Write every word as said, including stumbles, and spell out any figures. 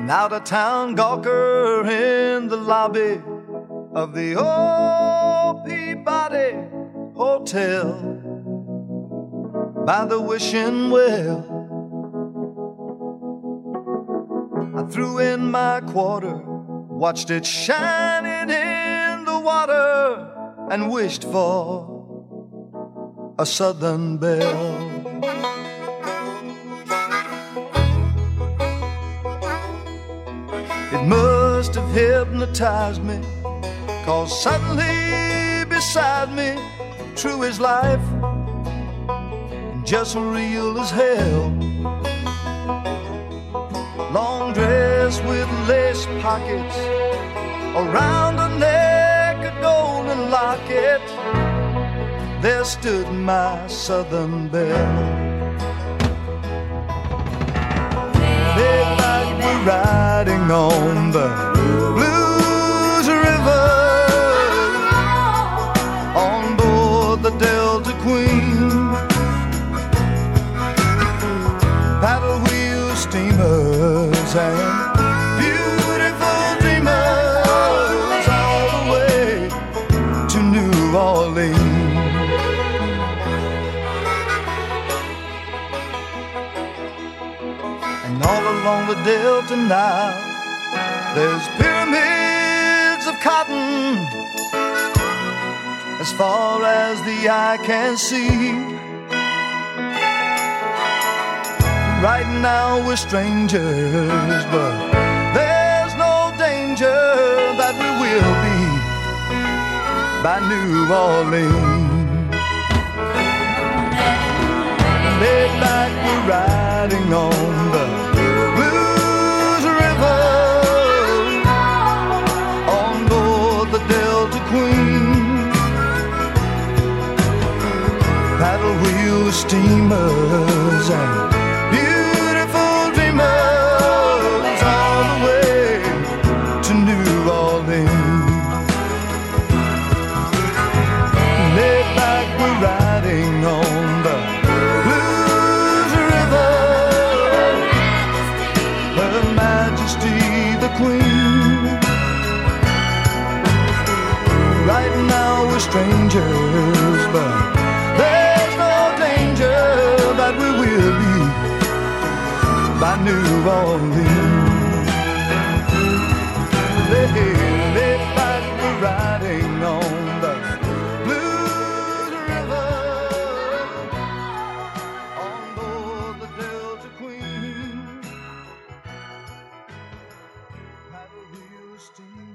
An out-of-town gawker in the lobby of the old Peabody Hotel by the wishing well. I threw in my quarter, watched it shining in the water, and wished for a Southern belle. It must have hypnotized me, 'cause suddenly beside me, true as life and just real as hell, long dress with lace pockets, around her neck a golden locket, there stood my Southern belle. Midnight we're riding on the Blues River, on board the Delta Queen, paddle wheel steamers and beautiful dreamers all the way to New Orleans. And all along the Delta now, there's pyramids of cotton as far as the eye can see. Right now we're strangers, but there's no danger that we will be by New Orleans. Midnight we're riding on the Blues River, on board the Delta Queen, paddle wheel steamers and beautiful dreamers all the way to New Orleans. Midnight we're riding on the Blues River, Her Majesty the Queen. Right now we're strangers, but there's no danger that we will be by New Orleans. Late night we're riding on the Blues River, on board the Delta Queen, paddle wheel steam.